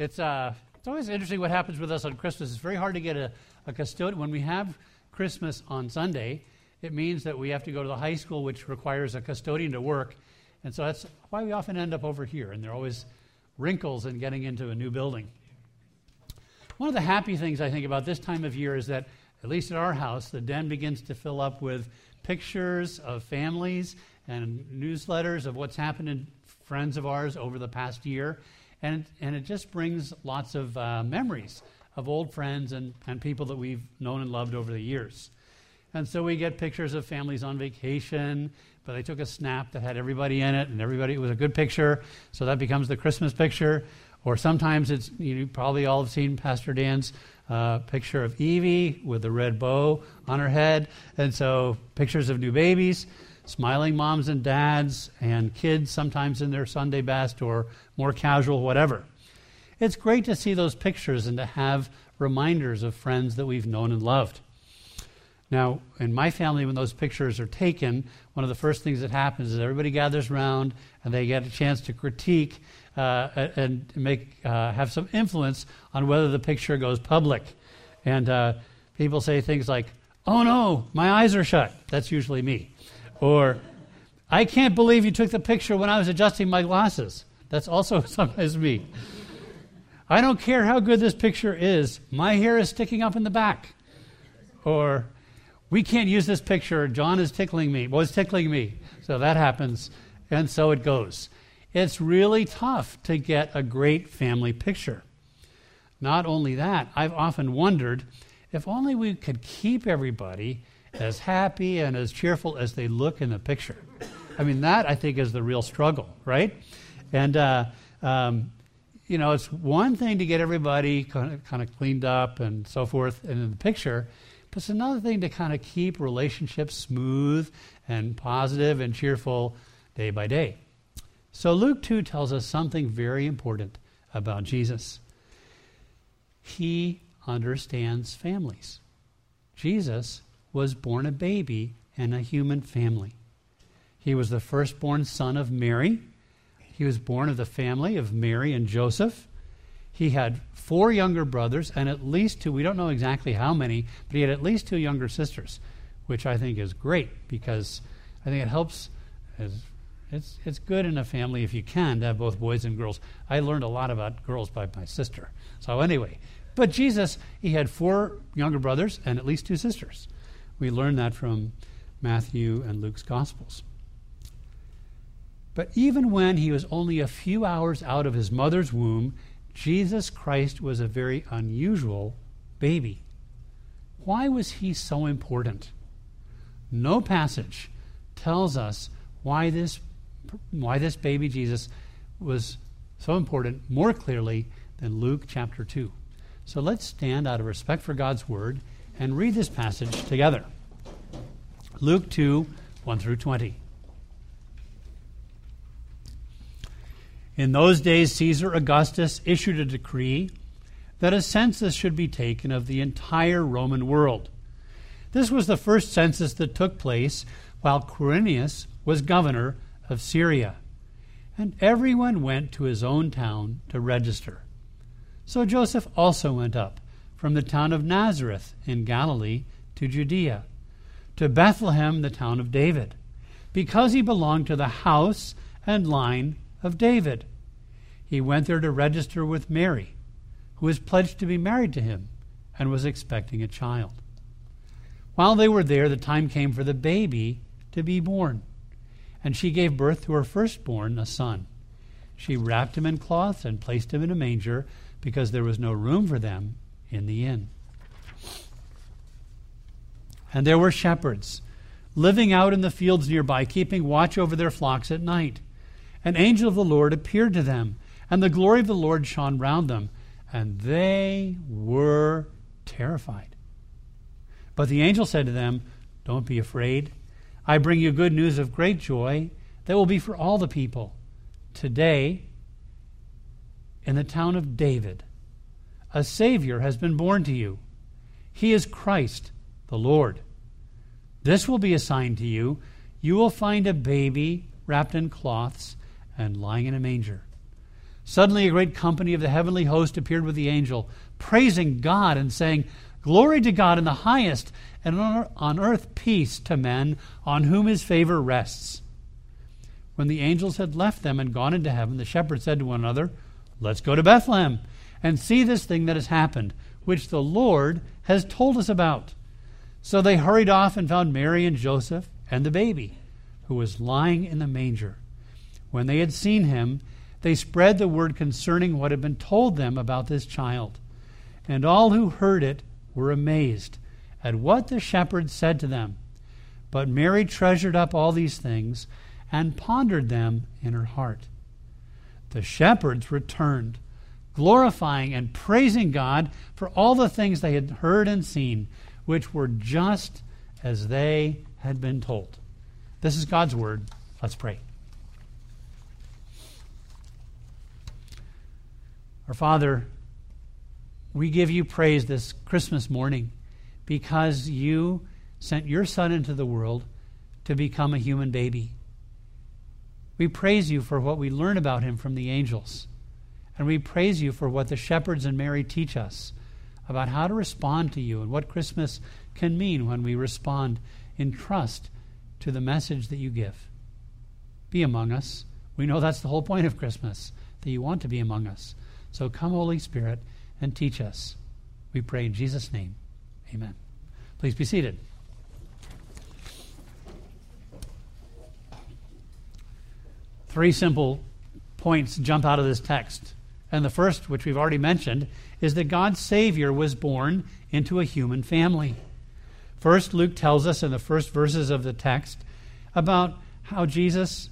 It's always interesting what happens with us on Christmas. It's very hard to get a custodian. When we have Christmas on Sunday, it means that we have to go to the high school, which requires a custodian to work. And so that's why we often end up over here. And there are always wrinkles in getting into a new building. One of the happy things I think about this time of year is that, at least at our house, the den begins to fill up with pictures of families and newsletters of what's happened in friends of ours over the past year. And it just brings lots of memories of old friends and people that we've known and loved over the years. And so we get pictures of families on vacation, but they took a snap that had everybody in it, and it was a good picture, so that becomes the Christmas picture. Or sometimes it's, you probably all have seen Pastor Dan's picture of Evie with the red bow on her head. And so pictures of new babies, smiling moms and dads, and kids sometimes in their Sunday best or more casual, whatever. It's great to see those pictures and to have reminders of friends that we've known and loved. Now, in my family, when those pictures are taken, one of the first things that happens is everybody gathers around and they get a chance to critique and have some influence on whether the picture goes public. And people say things like, "Oh no, my eyes are shut." That's usually me. Or, "I can't believe you took the picture when I was adjusting my glasses." That's also sometimes me. "I don't care how good this picture is, my hair is sticking up in the back." Or, "We can't use this picture, John is tickling me." Was tickling me. So that happens, and so it goes. It's really tough to get a great family picture. Not only that, I've often wondered if only we could keep everybody as happy and as cheerful as they look in the picture. I mean, that I think is the real struggle, right? And, it's one thing to get everybody kind of cleaned up and so forth in the picture, but it's another thing to kind of keep relationships smooth and positive and cheerful day by day. So Luke 2 tells us something very important about Jesus. He understands families. Jesus was born a baby in a human family. He was the firstborn son of Mary. He was born of the family of Mary and Joseph. He had 4 younger brothers and at least 2, we don't know exactly how many, but he had at least 2 younger sisters, which I think is great because I think it helps. It's good in a family if you can to have both boys and girls. I learned a lot about girls by my sister. So anyway, but Jesus, he had 4 younger brothers and at least 2 sisters. We learn that from Matthew and Luke's Gospels. But even when he was only a few hours out of his mother's womb, Jesus Christ was a very unusual baby. Why was he so important? No passage tells us why this baby Jesus was so important more clearly than Luke chapter 2. So let's stand out of respect for God's word and read this passage together. Luke 2, 1 through 20. In those days, Caesar Augustus issued a decree that a census should be taken of the entire Roman world. This was the first census that took place while Quirinius was governor of Syria, and everyone went to his own town to register. So Joseph also went up from the town of Nazareth in Galilee to Judea, to Bethlehem, the town of David, because he belonged to the house and line of David. He went there to register with Mary, who was pledged to be married to him and was expecting a child. While they were there, the time came for the baby to be born, and she gave birth to her firstborn, a son. She wrapped him in cloths and placed him in a manger because there was no room for them in the inn. And there were shepherds living out in the fields nearby, keeping watch over their flocks at night. An angel of the Lord appeared to them, and the glory of the Lord shone round them, and they were terrified. But the angel said to them, "Don't be afraid. I bring you good news of great joy that will be for all the people. Today, in the town of David, a Savior has been born to you. He is Christ, the Lord. This will be a sign to you. You will find a baby wrapped in cloths and lying in a manger." Suddenly a great company of the heavenly host appeared with the angel, praising God and saying, "Glory to God in the highest, and on earth peace to men on whom his favor rests." When the angels had left them and gone into heaven, the shepherds said to one another, "Let's go to Bethlehem and see this thing that has happened, which the Lord has told us about." So they hurried off and found Mary and Joseph and the baby, who was lying in the manger. When they had seen him, they spread the word concerning what had been told them about this child. And all who heard it were amazed at what the shepherds said to them. But Mary treasured up all these things and pondered them in her heart. The shepherds returned, glorifying and praising God for all the things they had heard and seen, which were just as they had been told. This is God's word. Let's pray. Our Father, we give you praise this Christmas morning because you sent your Son into the world to become a human baby. We praise you for what we learn about him from the angels. And we praise you for what the shepherds and Mary teach us about how to respond to you and what Christmas can mean when we respond in trust to the message that you give. Be among us. We know that's the whole point of Christmas, that you want to be among us. So come, Holy Spirit, and teach us. We pray in Jesus' name. Amen. Please be seated. Three simple points jump out of this text. And the first, which we've already mentioned, is that God's Savior was born into a human family. First, Luke tells us in the first verses of the text about who Jesus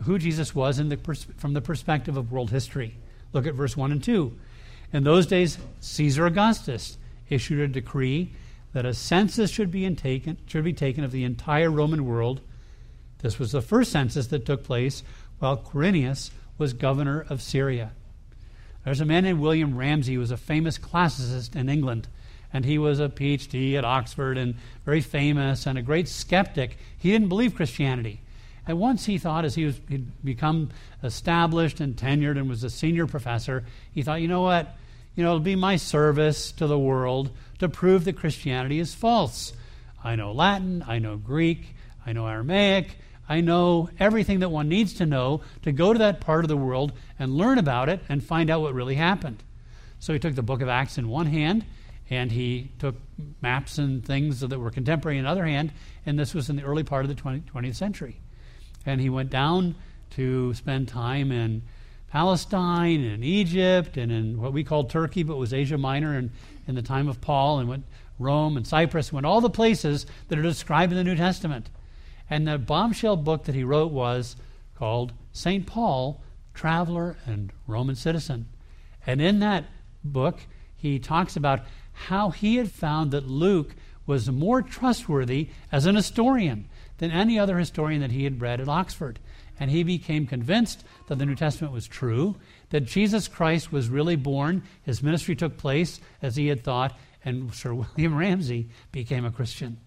was from the perspective of world history. Look at verse 1 and 2. In those days, Caesar Augustus issued a decree that a census should be taken of the entire Roman world. This was the first census that took place while Quirinius was governor of Syria. There's a man named William Ramsay who was a famous classicist in England, and he was a PhD at Oxford and very famous and a great skeptic. He didn't believe Christianity. And once he thought, as he'd become established and tenured and was a senior professor, he thought, you know what? It'll be my service to the world to prove that Christianity is false. I know Latin, I know Greek, I know Aramaic, I know everything that one needs to know to go to that part of the world and learn about it and find out what really happened. So he took the book of Acts in one hand, and he took maps and things that were contemporary in the other hand, and this was in the early part of the 20th century. And he went down to spend time in Palestine and Egypt and in what we call Turkey, but was Asia Minor in the time of Paul, and went Rome and Cyprus, went all the places that are described in the New Testament. And the bombshell book that he wrote was called St. Paul, Traveler and Roman Citizen. And in that book, he talks about how he had found that Luke was more trustworthy as an historian than any other historian that he had read at Oxford. And he became convinced that the New Testament was true, that Jesus Christ was really born, his ministry took place as he had thought, and Sir William Ramsay became a Christian.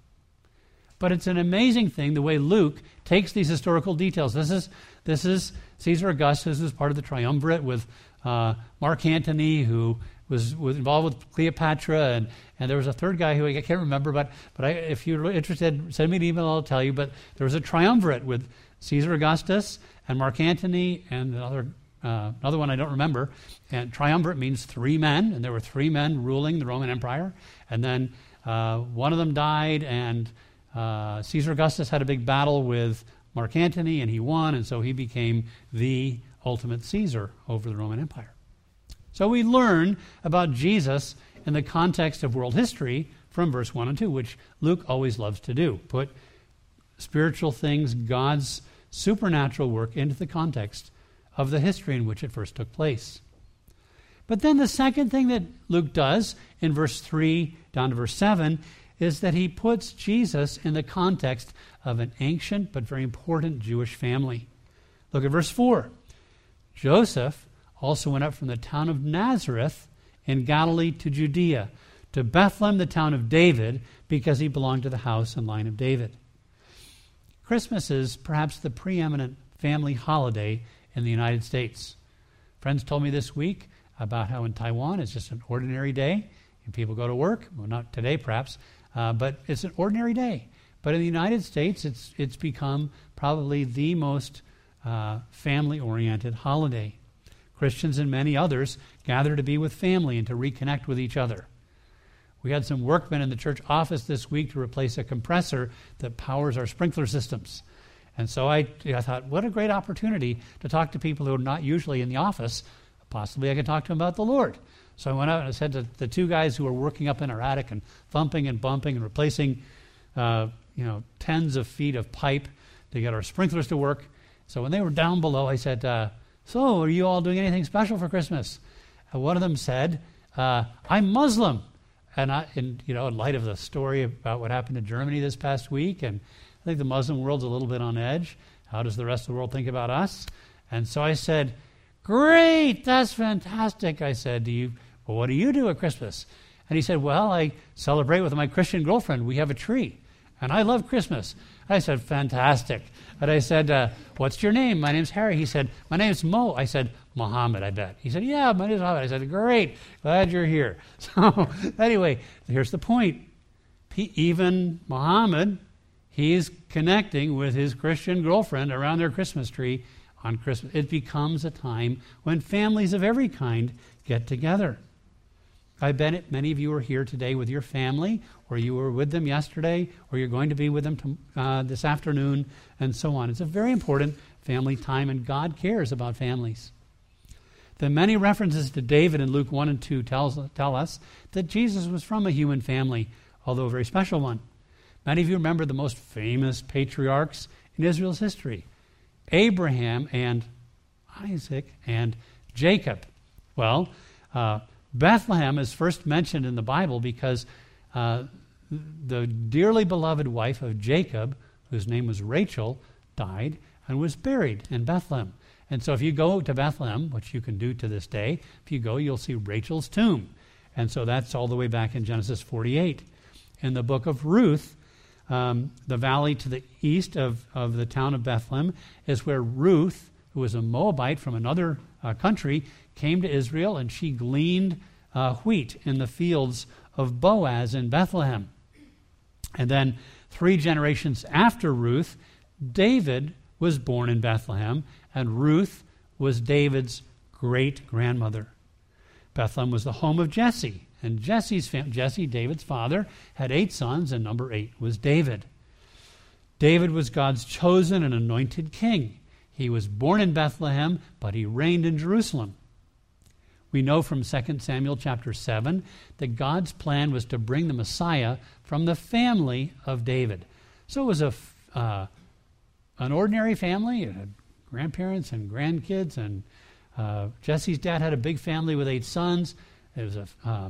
But it's an amazing thing the way Luke takes these historical details. This is Caesar Augustus, who's part of the triumvirate with Mark Antony, who was involved with Cleopatra, and there was a third guy who I can't remember, but if you're interested, send me an email, I'll tell you. But there was a triumvirate with Caesar Augustus and Mark Antony and another one I don't remember. And triumvirate means three men, and there were three men ruling the Roman Empire. And then one of them died, and Caesar Augustus had a big battle with Mark Antony, and he won, and so he became the ultimate Caesar over the Roman Empire. So we learn about Jesus in the context of world history from verse 1 and 2, which Luke always loves to do. Put spiritual things, God's supernatural work, into the context of the history in which it first took place. But then the second thing that Luke does in verse 3 down to verse 7 is that he puts Jesus in the context of an ancient but very important Jewish family. Look at verse 4. Joseph also went up from the town of Nazareth in Galilee to Judea, to Bethlehem, the town of David, because he belonged to the house and line of David. Christmas is perhaps the preeminent family holiday in the United States. Friends told me this week about how in Taiwan it's just an ordinary day, and people go to work. Well, not today perhaps, but it's an ordinary day. But in the United States, it's become probably the most family-oriented holiday. Christians and many others gather to be with family and to reconnect with each other. We had some workmen in the church office this week to replace a compressor that powers our sprinkler systems. And so I thought, what a great opportunity to talk to people who are not usually in the office. Possibly I could talk to them about the Lord. So I went out and I said to the two guys who were working up in our attic and thumping and bumping and replacing tens of feet of pipe to get our sprinklers to work. So when they were down below, I said, so are you all doing anything special for Christmas? And one of them said, I'm Muslim. And in light of the story about what happened in Germany this past week, and I think the Muslim world's a little bit on edge. How does the rest of the world think about us? And so I said, great, that's fantastic. I said, well, what do you do at Christmas? And he said, well, I celebrate with my Christian girlfriend. We have a tree. And I love Christmas. I said, fantastic. And I said, what's your name? My name's Harry. He said, my name's Mo. I said, Muhammad, I bet. He said, yeah, my name's Muhammad. I said, great, glad you're here. So anyway, here's the point. Even Muhammad, he's connecting with his Christian girlfriend around their Christmas tree on Christmas. It becomes a time when families of every kind get together. I bet many of you are here today with your family, or you were with them yesterday, or you're going to be with them this afternoon, and so on. It's a very important family time, and God cares about families. The many references to David in Luke 1 and 2 tell us that Jesus was from a human family, although a very special one. Many of you remember the most famous patriarchs in Israel's history, Abraham and Isaac and Jacob. Well, Bethlehem is first mentioned in the Bible because the dearly beloved wife of Jacob, whose name was Rachel, died and was buried in Bethlehem. And so if you go to Bethlehem, which you can do to this day, if you go, you'll see Rachel's tomb. And so that's all the way back in Genesis 48. In the book of Ruth, the valley to the east of the town of Bethlehem is where Ruth, who was a Moabite from another country, came to Israel, and she gleaned wheat in the fields of Boaz in Bethlehem. And then 3 generations after Ruth, David was born in Bethlehem, and Ruth was David's great-grandmother. Bethlehem was the home of Jesse, and Jesse, David's father, had 8 sons, and number 8 was David. David was God's chosen and anointed king. He was born in Bethlehem, but he reigned in Jerusalem. We know from 2 Samuel chapter 7 that God's plan was to bring the Messiah from the family of David. So it was an ordinary family. It had grandparents and grandkids, and Jesse's dad had a big family with 8 sons. The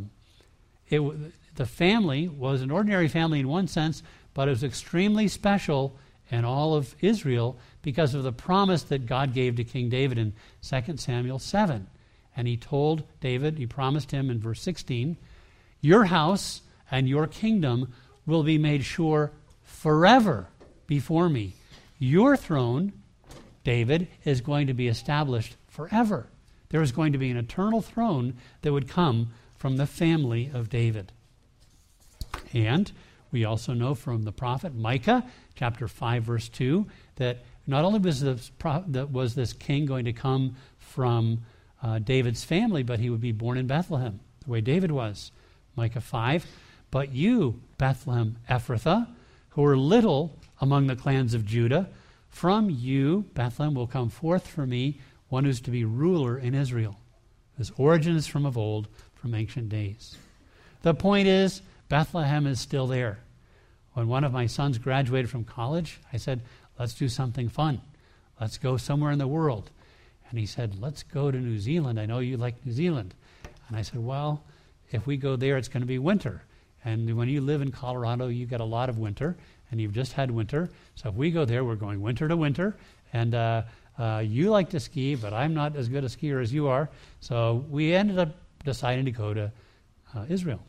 family was an ordinary family in one sense, but it was extremely special in all of Israel because of the promise that God gave to King David in 2 Samuel 7. And he told David, he promised him in verse 16, your house and your kingdom will be made sure forever before me. Your throne, David, is going to be established forever. There is going to be an eternal throne that would come from the family of David. And we also know from the prophet Micah, chapter 5, verse 2, that not only was this king going to come from David's family, but he would be born in Bethlehem, the way David was. Micah 5, but you, Bethlehem Ephrathah, who are little among the clans of Judah, from you, Bethlehem, will come forth for me one who's to be ruler in Israel. His origin is from of old, from ancient days. The point is, Bethlehem is still there. When one of my sons graduated from college, I said, let's do something fun. Let's go somewhere in the world. And he said, let's go to New Zealand. I know you like New Zealand. And I said, well, if we go there, it's going to be winter. And when you live in Colorado, you get a lot of winter, and you've just had winter. So if we go there, we're going winter to winter. And you like to ski, but I'm not as good a skier as you are. So we ended up deciding to go to Israel.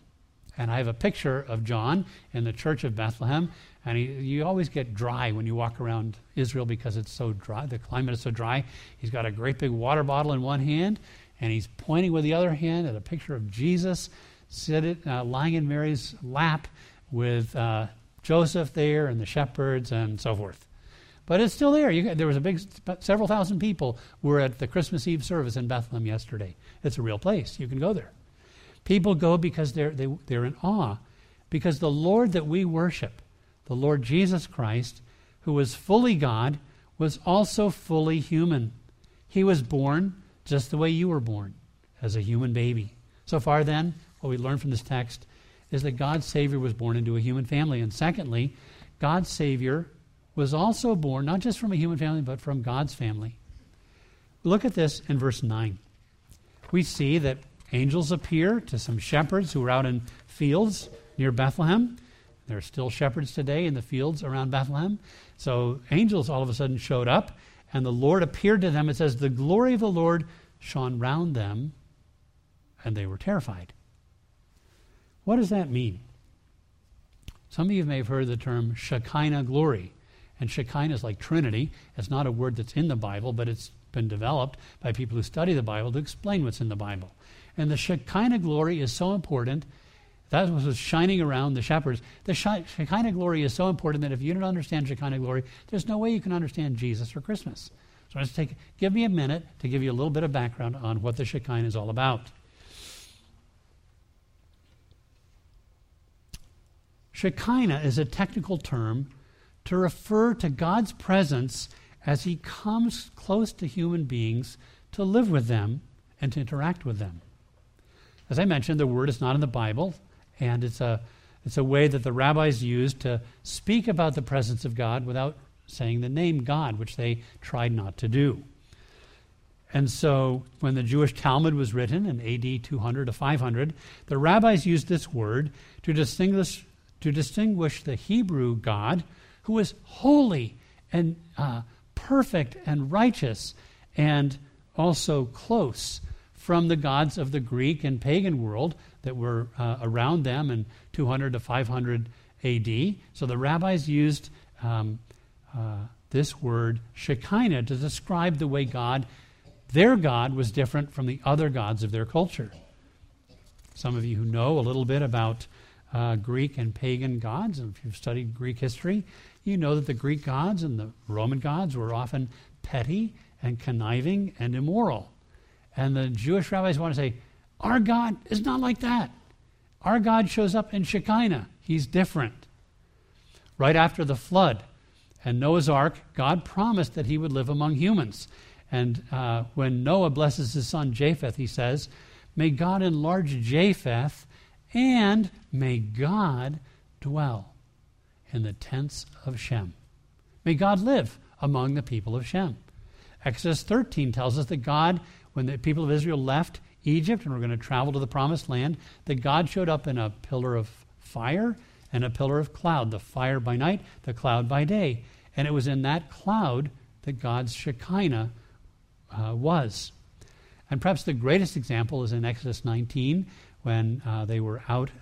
And I have a picture of John in the church of Bethlehem. And you always get dry when you walk around Israel because it's so dry. The climate is so dry. He's got a great big water bottle in one hand, and he's pointing with the other hand at a picture of Jesus lying in Mary's lap with Joseph there and the shepherds and so forth. But it's still there. There was several thousand people were at the Christmas Eve service in Bethlehem yesterday. It's a real place. You can go there. People go because they're in awe, because the Lord that we worship, the Lord Jesus Christ, who was fully God, was also fully human. He was born just the way you were born, as a human baby. So far then, what we learn from this text is that God's Savior was born into a human family. And secondly, God's Savior was also born not just from a human family, but from God's family. Look at this in verse 9. We see that angels appear to some shepherds who were out in fields near Bethlehem. There are still shepherds today in the fields around Bethlehem. So angels all of a sudden showed up, and the Lord appeared to them. It says, the glory of the Lord shone round them, and they were terrified. What does that mean? Some of you may have heard the term Shekinah glory. And Shekinah is like Trinity. It's not a word that's in the Bible, but it's been developed by people who study the Bible to explain what's in the Bible. And the Shekinah glory is so important. That was shining around the shepherds. The Shekinah glory is so important that if you don't understand Shekinah glory, there's no way you can understand Jesus or Christmas. So let's give me a minute to give you a little bit of background on what the Shekinah is all about. Shekinah is a technical term to refer to God's presence as he comes close to human beings to live with them and to interact with them. As I mentioned, the word is not in the Bible, and it's a way that the rabbis used to speak about the presence of God without saying the name God, which they tried not to do. And so when the Jewish Talmud was written in AD 200 to 500, the rabbis used this word to distinguish the Hebrew God, who is holy and perfect and righteous and also close, from the gods of the Greek and pagan world that were around them in 200 to 500 AD. So the rabbis used this word Shekinah to describe the way their God was different from the other gods of their culture. Some of you who know a little bit about Greek and pagan gods, and if you've studied Greek history, you know that the Greek gods and the Roman gods were often petty and conniving and immoral. And the Jewish rabbis want to say, our God is not like that. Our God shows up in Shekinah. He's different. Right after the flood and Noah's Ark, God promised that he would live among humans. And when Noah blesses his son Japheth, he says, may God enlarge Japheth, and may God dwell in the tents of Shem. May God live among the people of Shem. Exodus 13 tells us that God, when the people of Israel left Egypt and were going to travel to the promised land, that God showed up in a pillar of fire and a pillar of cloud, the fire by night, the cloud by day. And it was in that cloud that God's Shekinah was. And perhaps the greatest example is in Exodus 19, when they were out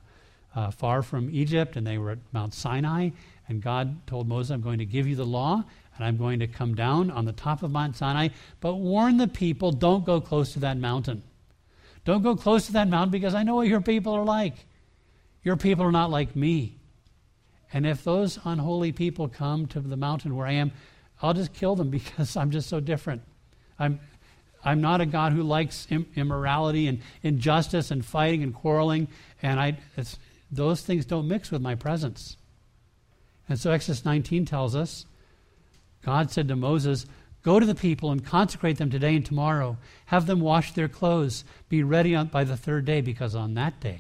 far from Egypt and they were at Mount Sinai, and God told Moses, I'm going to give you the law, and I'm going to come down on the top of Mount Sinai, but warn the people, don't go close to that mountain. Don't go close to that mountain because I know what your people are like. Your people are not like me. And if those unholy people come to the mountain where I am, I'll just kill them because I'm just so different. I'm not a God who likes immorality and injustice and fighting and quarreling, and those things don't mix with my presence. And so Exodus 19 tells us, God said to Moses, go to the people and consecrate them today and tomorrow. Have them wash their clothes. Be ready by the third day, because on that day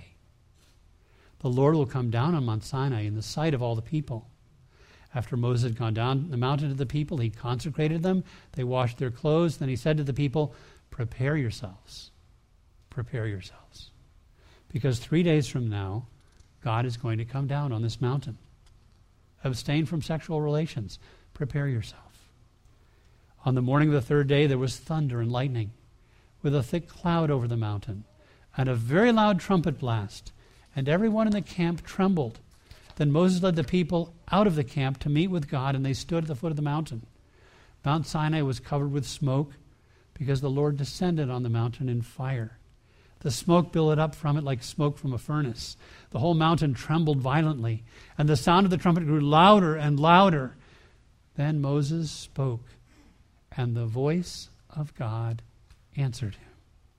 the Lord will come down on Mount Sinai in the sight of all the people. After Moses had gone down the mountain to the people, he consecrated them. They washed their clothes. Then he said to the people, prepare yourselves. Prepare yourselves. Because 3 days from now, God is going to come down on this mountain. Abstain from sexual relations. Prepare yourself. On the morning of the third day, there was thunder and lightning, with a thick cloud over the mountain, and a very loud trumpet blast. and everyone in the camp trembled. Then Moses led the people out of the camp to meet with God, and they stood at the foot of the mountain. Mount Sinai was covered with smoke because the Lord descended on the mountain in fire. The smoke billowed up from it like smoke from a furnace. The whole mountain trembled violently, and the sound of the trumpet grew louder and louder. Then Moses spoke, and the voice of God answered him.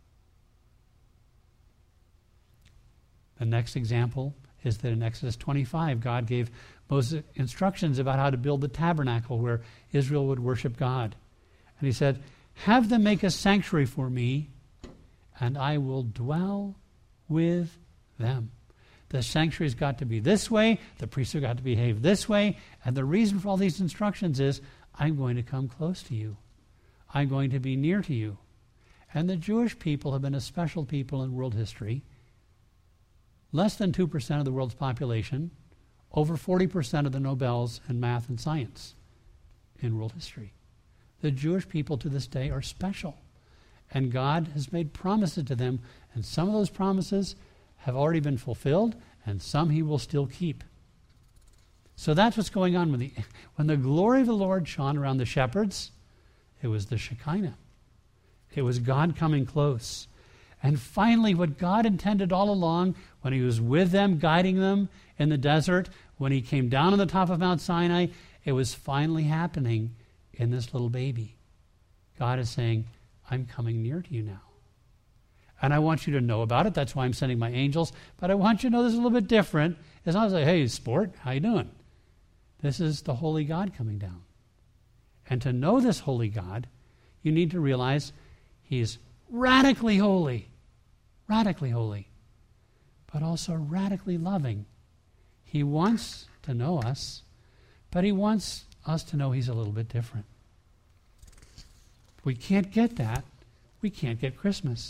The next example is that in Exodus 25, God gave Moses instructions about how to build the tabernacle where Israel would worship God. And he said, "Have them make a sanctuary for me, and I will dwell with them." The sanctuary's got to be this way, the priests have got to behave this way, and the reason for all these instructions is, I'm going to come close to you. I'm going to be near to you. And the Jewish people have been a special people in world history. Less than 2% of the world's population, over 40% of the Nobels in math and science in world history. The Jewish people to this day are special. And God has made promises to them, and some of those promises have already been fulfilled, and some he will still keep. So that's what's going on when the glory of the Lord shone around the shepherds. It was the Shekinah. It was God coming close. And finally, what God intended all along, when he was with them, guiding them in the desert, when he came down on the top of Mount Sinai, it was finally happening in this little baby. God is saying, I'm coming near to you now. And I want you to know about it. That's why I'm sending my angels. But I want you to know this is a little bit different. It's not like, hey, sport, how you doing? This is the holy God coming down. And to know this holy God, you need to realize he's radically holy, but also radically loving. He wants to know us, but he wants us to know he's a little bit different. If we can't get that, we can't get Christmas.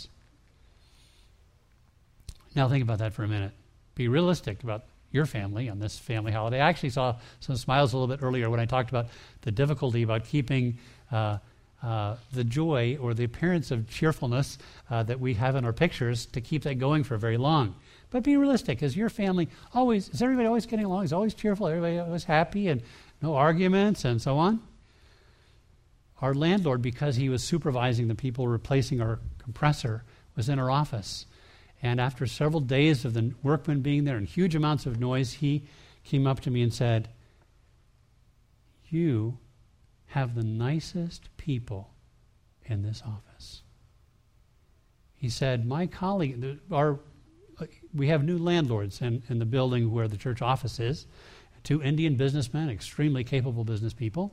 Now think about that for a minute. Be realistic about your family on this family holiday. I actually saw some smiles a little bit earlier when I talked about the difficulty about keeping the joy or the appearance of cheerfulness that we have in our pictures, to keep that going for very long. But be realistic. Is your family always, is everybody always getting along? Is always cheerful? Everybody always happy and no arguments and so on? Our landlord, because he was supervising the people replacing our compressor, was in our office. And after several days of the workmen being there and huge amounts of noise, he came up to me and said, "You have the nicest people in this office." He said, "My colleague, we have new landlords in the building where the church office is, 2 Indian businessmen, extremely capable business people,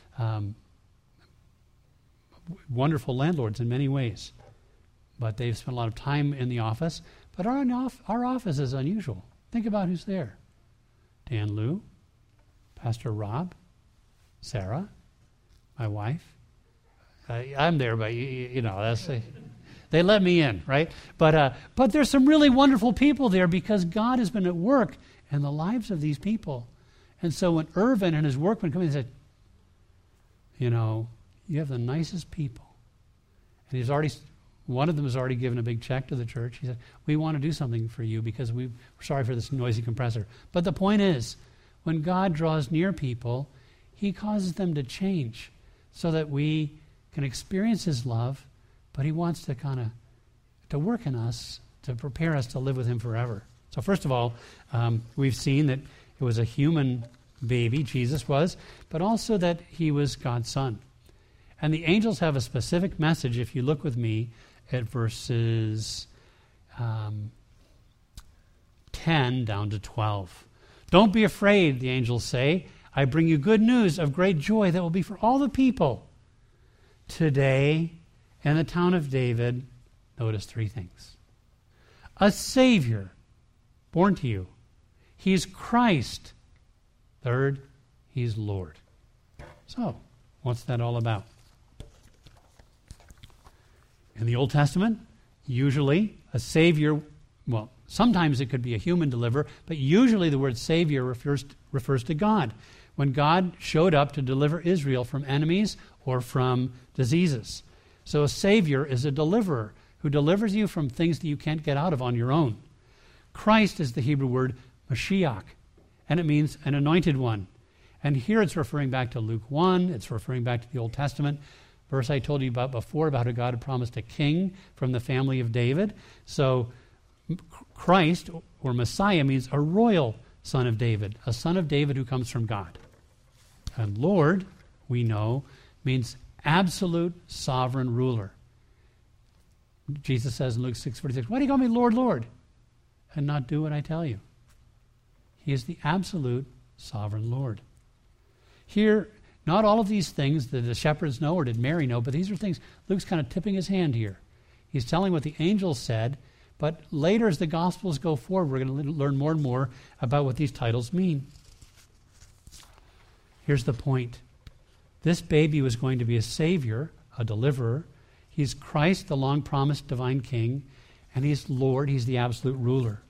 wonderful landlords in many ways. But they've spent a lot of time in the office. But our office is unusual. Think about who's there. Dan Liu, Pastor Rob, Sarah, my wife. I'm there, but that's they let me in, right? But there's some really wonderful people there because God has been at work in the lives of these people. And so when Irvin and his workmen come in and said, you have the nicest people. And one of them has already given a big check to the church. He said, we want to do something for you because we're sorry for this noisy compressor. But the point is, when God draws near people, he causes them to change so that we can experience his love, but he wants to work in us to prepare us to live with him forever. So first of all, we've seen that it was a human baby, Jesus was, but also that he was God's son. And the angels have a specific message, if you look with me at verses 10 down to 12. Don't be afraid, the angels say. I bring you good news of great joy that will be for all the people. Today, in the town of David, notice 3 things. A Savior born to you. He's Christ. Third, he's Lord. So, what's that all about? In the Old Testament, usually a Savior, sometimes it could be a human deliverer, but usually the word Savior refers to God. When God showed up to deliver Israel from enemies or from diseases. So a Savior is a deliverer who delivers you from things that you can't get out of on your own. Christ is the Hebrew word Mashiach, and it means an anointed one. And here it's referring back to Luke 1. It's referring back to the Old Testament verse I told you about before, about how God had promised a king from the family of David. So Christ, or Messiah, means a royal son of David, a son of David who comes from God. And Lord, we know, means absolute sovereign ruler. Jesus says in Luke 6:46, why do you call me Lord, Lord, and not do what I tell you? He is the absolute sovereign Lord. Here, not all of these things that the shepherds know or did Mary know, but these are things Luke's kind of tipping his hand here. He's telling what the angels said, but later as the Gospels go forward, we're going to learn more and more about what these titles mean. Here's the point. This baby was going to be a Savior, a deliverer. He's Christ, the long-promised divine King, and he's Lord, he's the absolute ruler.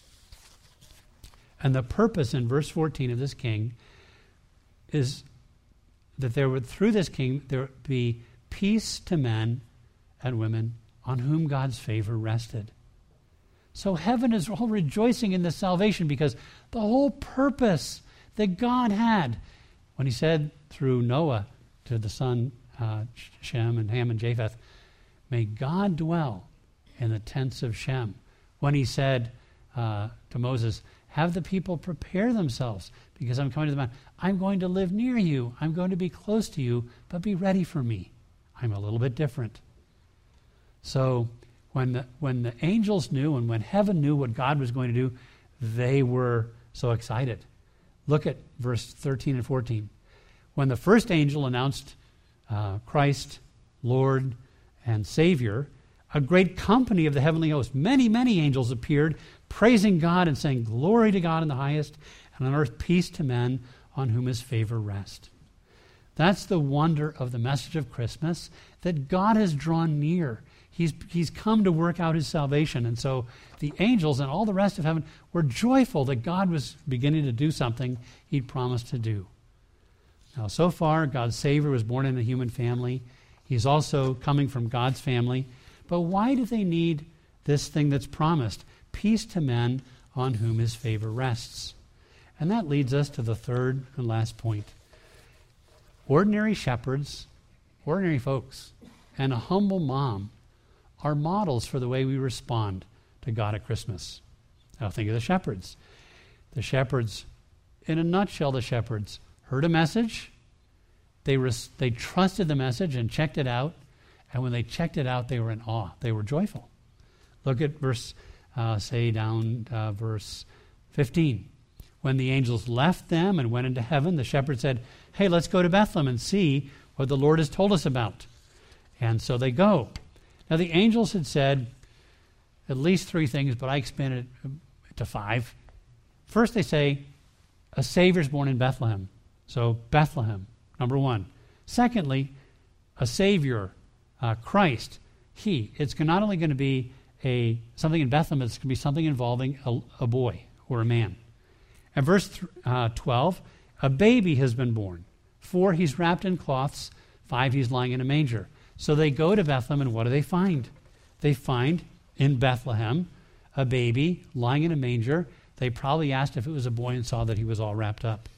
And the purpose in verse 14 of this king is that through this king, there would be peace to men and women on whom God's favor rested. So heaven is all rejoicing in this salvation because the whole purpose that God had when he said through Noah to the son Shem and Ham and Japheth, may God dwell in the tents of Shem. When he said to Moses, have the people prepare themselves because I'm coming to the mountain. I'm going to live near you. I'm going to be close to you, but be ready for me. I'm a little bit different. So when the angels knew and when heaven knew what God was going to do, they were so excited. Look at verse 13 and 14. When the first angel announced Christ, Lord, and Savior, a great company of the heavenly host, many, many angels appeared, praising God and saying, glory to God in the highest, and on earth peace to men on whom his favor rests. That's the wonder of the message of Christmas, that God has drawn near. He's come to work out his salvation. And so the angels and all the rest of heaven were joyful that God was beginning to do something he'd promised to do. Now, so far, God's Savior was born in the human family. He's also coming from God's family. But why do they need this thing that's promised? Peace to men on whom his favor rests. And that leads us to the third and last point. Ordinary shepherds, ordinary folks, and a humble mom are models for the way we respond to God at Christmas. Now think of the shepherds. The shepherds, in a nutshell, the shepherds heard a message, they trusted the message and checked it out, and when they checked it out, they were in awe. They were joyful. Look at verse 15. When the angels left them and went into heaven, the shepherds said, hey, let's go to Bethlehem and see what the Lord has told us about. And so they go. Now the angels had said at least 3 things, but I expanded it to 5. First they say, a Savior's born in Bethlehem. So Bethlehem, number 1. Secondly, a Savior, Christ, he. It's not only going to be something in Bethlehem, it's going to be something involving a boy or a man. And verse 12, a baby has been born. 4, he's wrapped in cloths. 5, he's lying in a manger. So they go to Bethlehem, and what do they find? They find in Bethlehem a baby lying in a manger. They probably asked if it was a boy and saw that he was all wrapped up.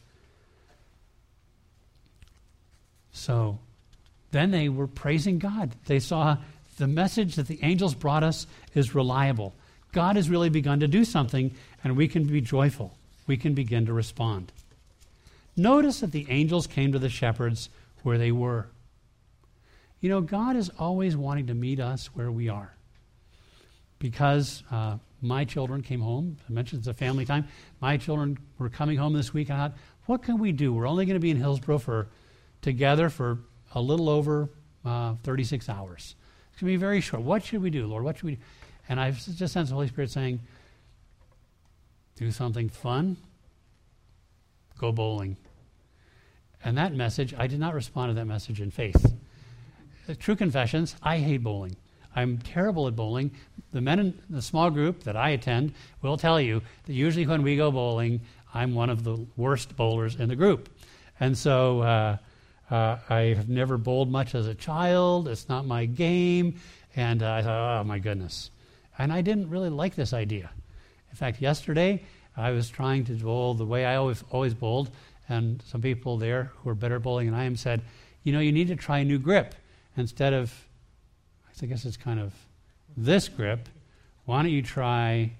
So then they were praising God. They saw the message that the angels brought us is reliable. God has really begun to do something, and we can be joyful. We can begin to respond. Notice that the angels came to the shepherds where they were. You know, God is always wanting to meet us where we are. Because my children came home. I mentioned it's a family time. My children were coming home this week. I thought, what can we do? We're only going to be in Hillsborough together for a little over 36 hours. It's going to be very short. What should we do, Lord? What should we do? And I just sensed the Holy Spirit saying, do something fun. Go bowling. And that message, I did not respond to that message in faith. True confessions, I hate bowling. I'm terrible at bowling. The men in the small group that I attend will tell you that usually when we go bowling, I'm one of the worst bowlers in the group. And so I have never bowled much as a child. It's not my game. And I thought, oh, my goodness. And I didn't really like this idea. In fact, yesterday I was trying to bowl the way I always bowled, and some people there who are better bowling than I am said, you need to try a new grip. Instead of, I guess it's kind of this grip, why don't you try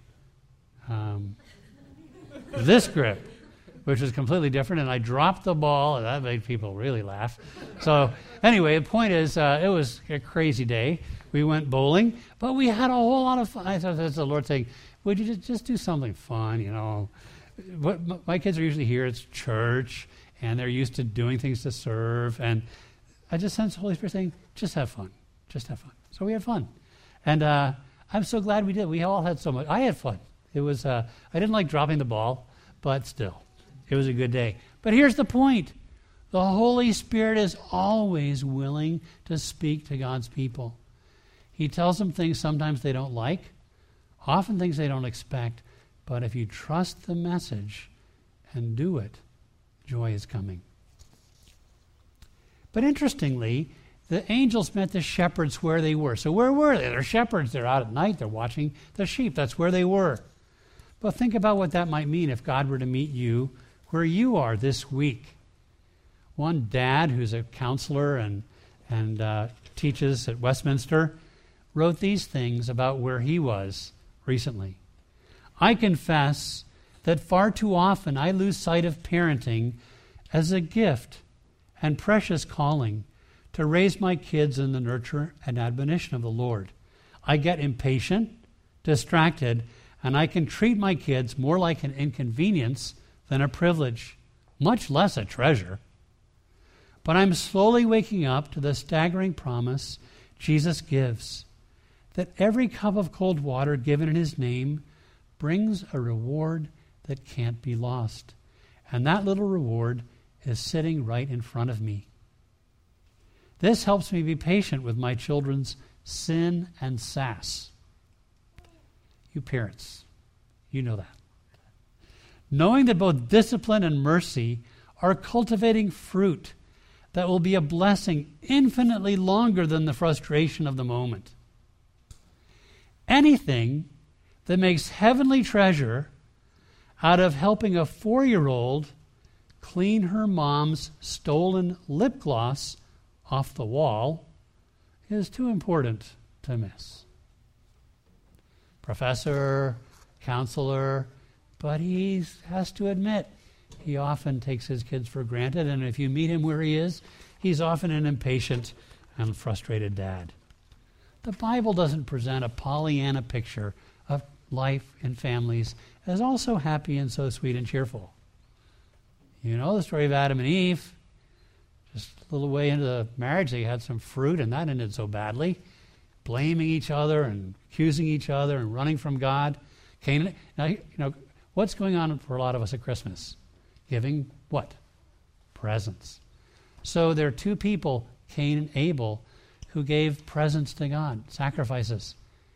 this grip, which is completely different, and I dropped the ball, and that made people really laugh. So anyway, the point is, it was a crazy day. We went bowling, but we had a whole lot of fun. I thought that's the Lord saying, would you just do something fun, What, my kids are usually here, it's church, and they're used to doing things to serve, and I just sense the Holy Spirit saying, just have fun. Just have fun. So we had fun. And I'm so glad we did. We all had so much. I had fun. It was, I didn't like dropping the ball, but still, it was a good day. But here's the point. The Holy Spirit is always willing to speak to God's people. He tells them things sometimes they don't like, often things they don't expect, but if you trust the message and do it, joy is coming. But interestingly, the angels met the shepherds where they were. So where were they? They're shepherds. They're out at night. They're watching the sheep. That's where they were. But think about what that might mean if God were to meet you where you are this week. One dad who's a counselor and teaches at Westminster wrote these things about where he was recently. I confess that far too often I lose sight of parenting as a gift and precious calling to raise my kids in the nurture and admonition of the Lord. I get impatient, distracted, and I can treat my kids more like an inconvenience than a privilege, much less a treasure. But I'm slowly waking up to the staggering promise Jesus gives, that every cup of cold water given in his name brings a reward that can't be lost. And that little reward is sitting right in front of me. This helps me be patient with my children's sin and sass. You parents, you know that. Knowing that both discipline and mercy are cultivating fruit that will be a blessing infinitely longer than the frustration of the moment. Anything that makes heavenly treasure out of helping a 4-year-old clean her mom's stolen lip gloss off the wall is too important to miss. Professor, counselor, but he has to admit he often takes his kids for granted, and if you meet him where he is, he's often an impatient and frustrated dad. The Bible doesn't present a Pollyanna picture of life in families as all so happy and so sweet and cheerful. You know the story of Adam and Eve. Just a little way into the marriage, they had some fruit, and that ended so badly. Blaming each other and accusing each other and running from God. Cain. Now, what's going on for a lot of us at Christmas? Giving what? Presents. So there are two people, Cain and Abel, who gave presents to God, sacrifices.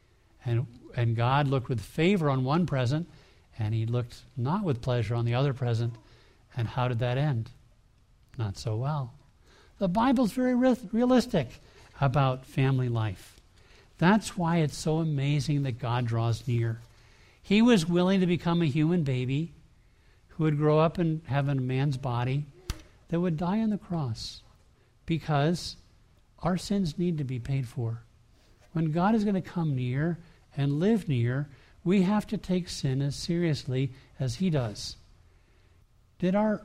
And God looked with favor on one present, and he looked not with pleasure on the other present. And how did that end? Not so well. The Bible's very realistic about family life. That's why it's so amazing that God draws near. He was willing to become a human baby who would grow up and have a man's body that would die on the cross because our sins need to be paid for. When God is going to come near and live near, we have to take sin as seriously as he does. Did our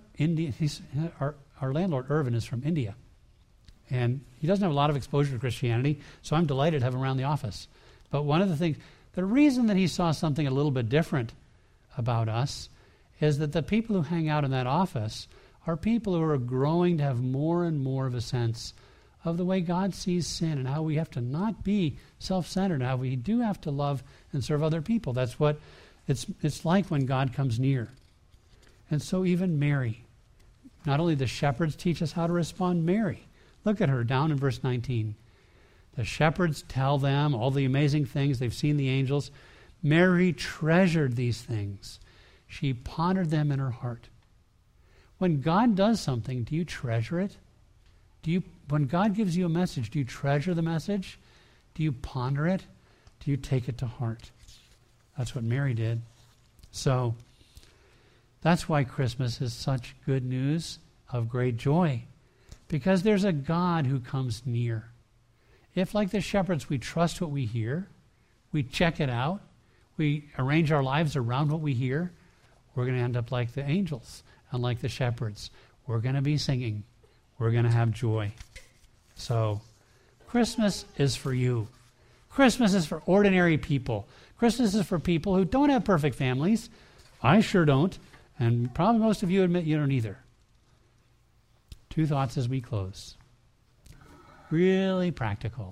landlord Irvin is from India, and he doesn't have a lot of exposure to Christianity, so I'm delighted to have him around the office. But one of the things, the reason that he saw something a little bit different about us is that the people who hang out in that office are people who are growing to have more and more of a sense of the way God sees sin and how we have to not be self-centered, and how we do have to love and serve other people. That's what it's like when God comes near. And so even Mary, not only the shepherds teach us how to respond, Mary, look at her down in verse 19. The shepherds tell them all the amazing things. They've seen the angels. Mary treasured these things. She pondered them in her heart. When God does something, do you treasure it? When God gives you a message, do you treasure the message? Do you ponder it? Do you take it to heart? That's what Mary did. So that's why Christmas is such good news of great joy, because there's a God who comes near. If, like the shepherds, we trust what we hear, we check it out, we arrange our lives around what we hear, we're going to end up like the angels and like the shepherds. We're going to be singing. We're going to have joy. So Christmas is for you. Christmas is for ordinary people. Christmas is for people who don't have perfect families. I sure don't. And probably most of you admit you don't either. Two thoughts as we close. Really practical.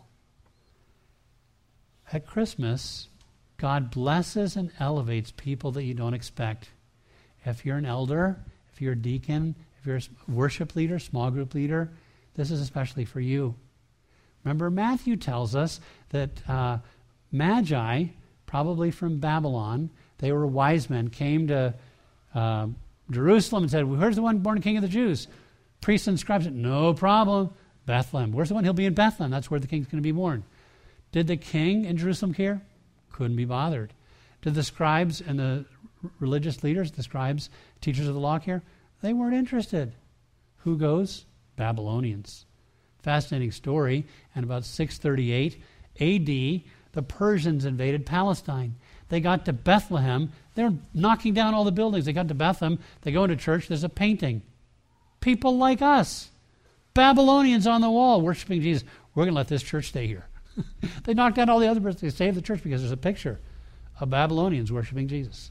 At Christmas, God blesses and elevates people that you don't expect. If you're an elder, if you're a deacon, if you're a worship leader, small group leader, this is especially for you. Remember, Matthew tells us that Magi, probably from Babylon, they were wise men, came to Jerusalem and said, well, where's the one born king of the Jews? Priests and scribes said, no problem, Bethlehem. Where's the one? He'll be in Bethlehem. That's where the king's going to be born. Did the king in Jerusalem care? Couldn't be bothered. Did the scribes and the religious leaders, the scribes, teachers of the law care? They weren't interested. Who goes? Babylonians. Fascinating story. And about 638 A.D., the Persians invaded Palestine. They got to Bethlehem. They're knocking down all the buildings. They got to Bethlehem. They go into church. There's a painting. People like us. Babylonians on the wall worshiping Jesus. We're going to let this church stay here. They knocked down all the other buildings. They saved the church because there's a picture of Babylonians worshiping Jesus.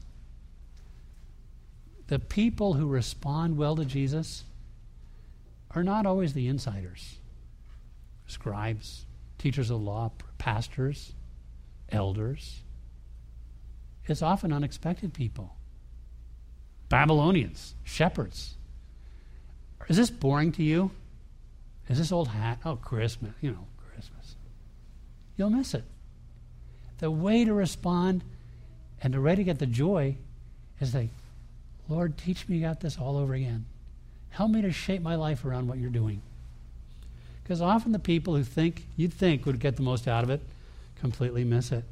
The people who respond well to Jesus are not always the insiders. Scribes, teachers of law, pastors, elders. It's often unexpected people. Babylonians, shepherds. Is this boring to you? Is this old hat? Oh, Christmas, Christmas. You'll miss it. The way to respond and the way to get the joy is say, Lord, teach me about this all over again. Help me to shape my life around what you're doing. Because often the people who you'd think would get the most out of it completely miss it.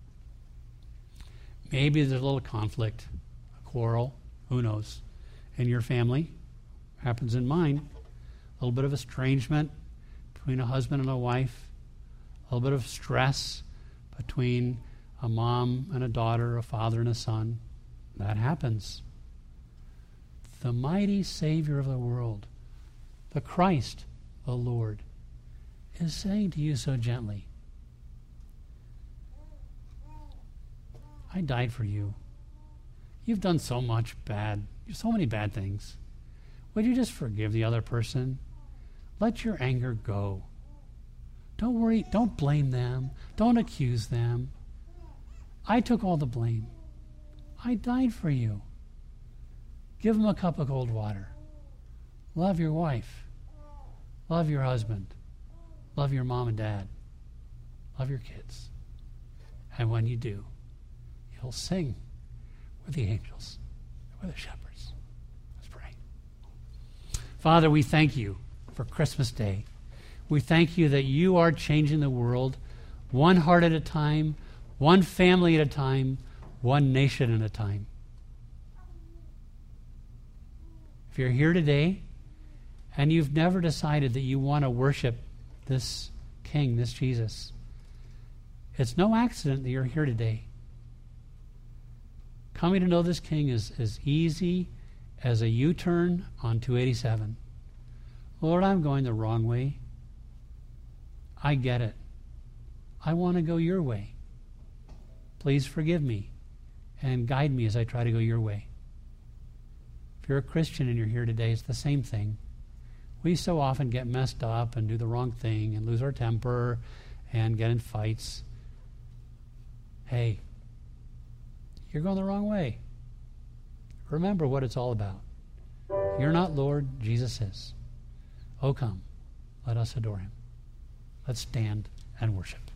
Maybe there's a little conflict, a quarrel, who knows, in your family. Happens in mine. A little bit of estrangement between a husband and a wife. A little bit of stress between a mom and a daughter, a father and a son. That happens. The mighty Savior of the world, the Christ, the Lord, is saying to you so gently, I died for you. You've done so much bad, so many bad things. Would you just forgive the other person? Let your anger go. Don't worry, don't blame them. Don't accuse them. I took all the blame. I died for you. Give them a cup of cold water. Love your wife. Love your husband. Love your mom and dad. Love your kids. And when you do, you'll sing with the angels, with the shepherds. Let's pray. Father, we thank you for Christmas Day. We thank you that you are changing the world one heart at a time, one family at a time, one nation at a time. If you're here today and you've never decided that you want to worship this King, this Jesus, it's no accident that you're here today. Coming to know this King is as easy as a U-turn on 287. Lord, I'm going the wrong way. I get it. I want to go your way. Please forgive me and guide me as I try to go your way. If you're a Christian and you're here today, it's the same thing. We so often get messed up and do the wrong thing and lose our temper and get in fights. Hey, you're going the wrong way. Remember what it's all about. You're not Lord, Jesus is. Oh, come, let us adore him. Let's stand and worship.